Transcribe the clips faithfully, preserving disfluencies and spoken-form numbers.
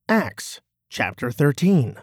Acts chapter thirteen.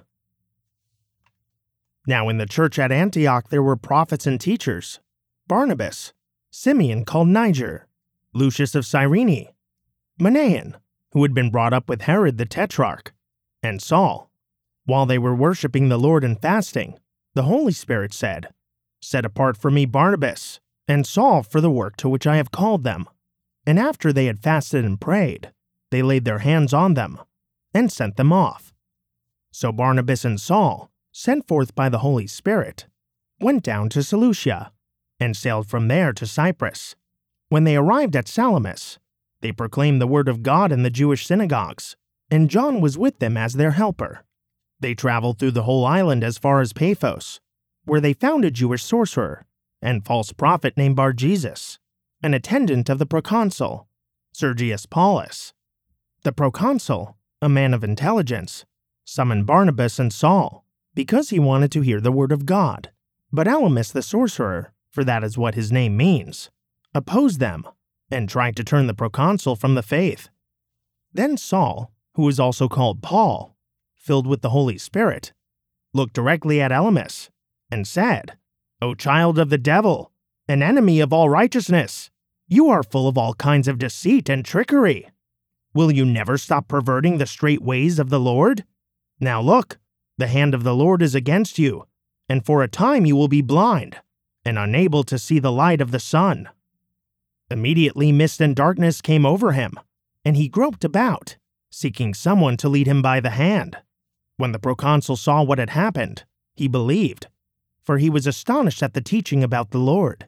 Now in the church at Antioch there were prophets and teachers: Barnabas, Simeon called Niger, Lucius of Cyrene, Manaen, who had been brought up with Herod the Tetrarch, and Saul. While they were worshiping the Lord and fasting, the Holy Spirit said, "Set apart for me Barnabas and Saul for the work to which I have called them." And after they had fasted and prayed, they laid their hands on them and sent them off. So Barnabas and Saul, sent forth by the Holy Spirit, went down to Seleucia and sailed from there to Cyprus. When they arrived at Salamis, they proclaimed the word of God in the Jewish synagogues, and John was with them as their helper. They traveled through the whole island as far as Paphos, where they found a Jewish sorcerer and false prophet named Bar-Jesus, an attendant of the proconsul, Sergius Paulus. The proconsul, a man of intelligence, summoned Barnabas and Saul because he wanted to hear the word of God. But Elymas the sorcerer, for that is what his name means, opposed them and tried to turn the proconsul from the faith. Then Saul, who is also called Paul, filled with the Holy Spirit, looked directly at Elymas and said, "O child of the devil, an enemy of all righteousness, you are full of all kinds of deceit and trickery. Will you never stop perverting the straight ways of the Lord? Now look, the hand of the Lord is against you, and for a time you will be blind and unable to see the light of the sun." Immediately mist and darkness came over him, and he groped about, seeking someone to lead him by the hand. When the proconsul saw what had happened, he believed, for he was astonished at the teaching about the Lord.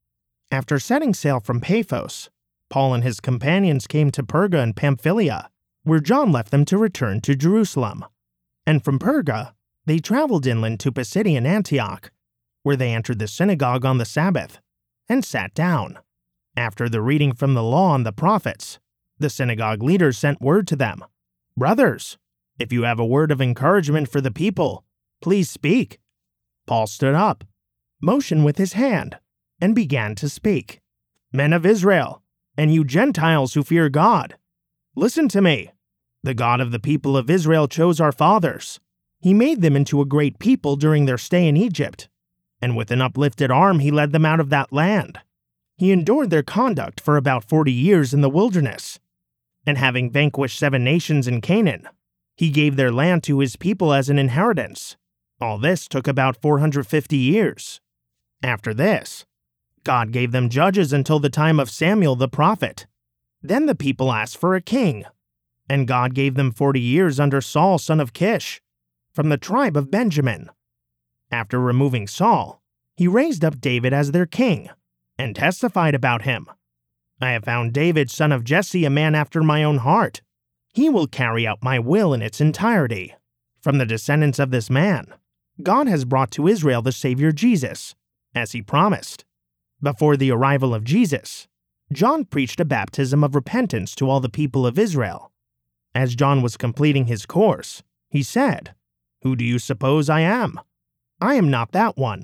After setting sail from Paphos, Paul and his companions came to Perga and Pamphylia, where John left them to return to Jerusalem. And from Perga, they traveled inland to Pisidian Antioch, where they entered the synagogue on the Sabbath and sat down. After the reading from the law and the prophets, the synagogue leaders sent word to them, "Brothers, if you have a word of encouragement for the people, please speak." Paul stood up, motioned with his hand, and began to speak. "Men of Israel, and you Gentiles who fear God, listen to me. The God of the people of Israel chose our fathers. He made them into a great people during their stay in Egypt, and with an uplifted arm he led them out of that land. He endured their conduct for about forty years in the wilderness, and having vanquished seven nations in Canaan, he gave their land to his people as an inheritance. All this took about four hundred fifty years. After this, God gave them judges until the time of Samuel the prophet. Then the people asked for a king, and God gave them forty years under Saul son of Kish, from the tribe of Benjamin. After removing Saul, he raised up David as their king, and testified about him, 'I have found David son of Jesse a man after my own heart. He will carry out my will in its entirety.' From the descendants of this man, God has brought to Israel the Savior Jesus, as he promised. Before the arrival of Jesus, John preached a baptism of repentance to all the people of Israel. As John was completing his course, he said, 'Who do you suppose I am? I am not that one.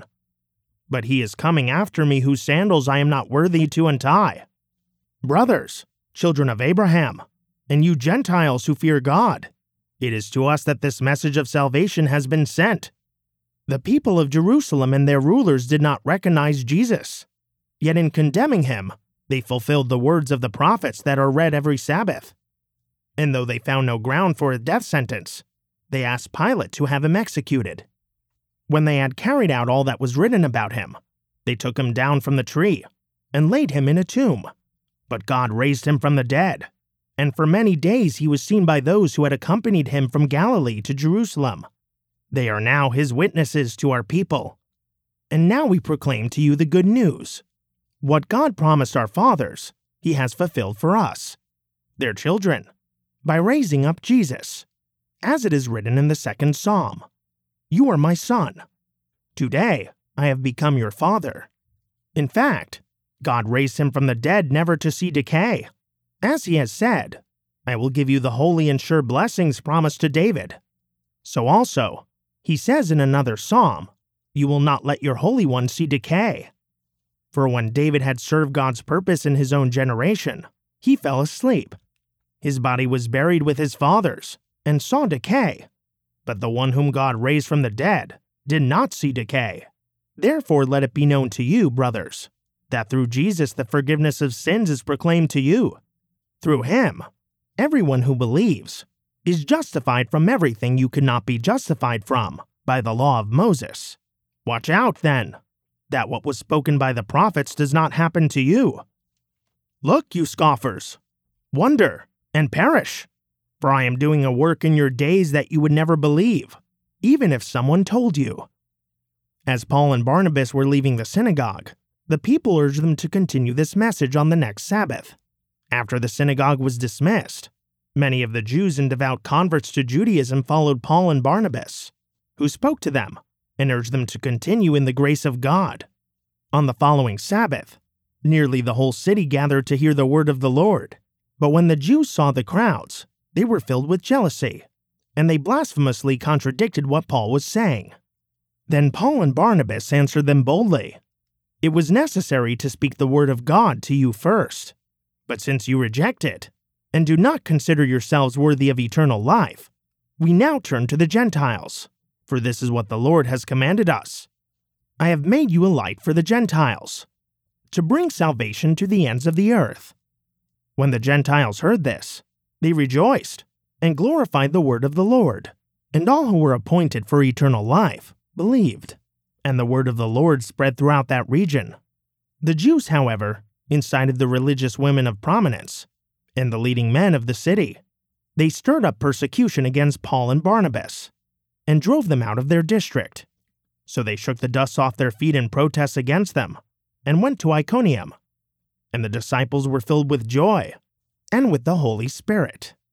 But he is coming after me whose sandals I am not worthy to untie. Brothers, children of Abraham, and you Gentiles who fear God, it is to us that this message of salvation has been sent. The people of Jerusalem and their rulers did not recognize Jesus, yet in condemning him, they fulfilled the words of the prophets that are read every Sabbath. And though they found no ground for a death sentence, they asked Pilate to have him executed. When they had carried out all that was written about him, they took him down from the tree and laid him in a tomb. But God raised him from the dead, and for many days he was seen by those who had accompanied him from Galilee to Jerusalem. They are now his witnesses to our people. And now we proclaim to you the good news. What God promised our fathers, he has fulfilled for us, their children, by raising up Jesus, as it is written in the second Psalm, 'You are my son. Today I have become your father.' In fact, God raised him from the dead never to see decay. As he has said, 'I will give you the holy and sure blessings promised to David.' So also, he says in another psalm, 'You will not let your Holy One see decay.' For when David had served God's purpose in his own generation, he fell asleep. His body was buried with his fathers, and saw decay, but the one whom God raised from the dead did not see decay. Therefore let it be known to you, brothers, that through Jesus the forgiveness of sins is proclaimed to you. Through him, everyone who believes is justified from everything you could not be justified from by the law of Moses. Watch out, then, that what was spoken by the prophets does not happen to you. Look, you scoffers, wonder and perish, for I am doing a work in your days that you would never believe, even if someone told you. As Paul and Barnabas were leaving the synagogue, the people urged them to continue this message on the next Sabbath. After the synagogue was dismissed, many of the Jews and devout converts to Judaism followed Paul and Barnabas, who spoke to them and urged them to continue in the grace of God. On the following Sabbath, nearly the whole city gathered to hear the word of the Lord. But when the Jews saw the crowds, they were filled with jealousy, and they blasphemously contradicted what Paul was saying. Then Paul and Barnabas answered them boldly, "It was necessary to speak the word of God to you first. But since you reject it, and do not consider yourselves worthy of eternal life, we now turn to the Gentiles, for this is what the Lord has commanded us. I have made you a light for the Gentiles, to bring salvation to the ends of the earth." When the Gentiles heard this, they rejoiced and glorified the word of the Lord, and all who were appointed for eternal life believed, and the word of the Lord spread throughout that region. The Jews, however, incited the religious women of prominence and the leading men of the city. They stirred up persecution against Paul and Barnabas and drove them out of their district. So they shook the dust off their feet in protest against them and went to Iconium. And the disciples were filled with joy and with the Holy Spirit.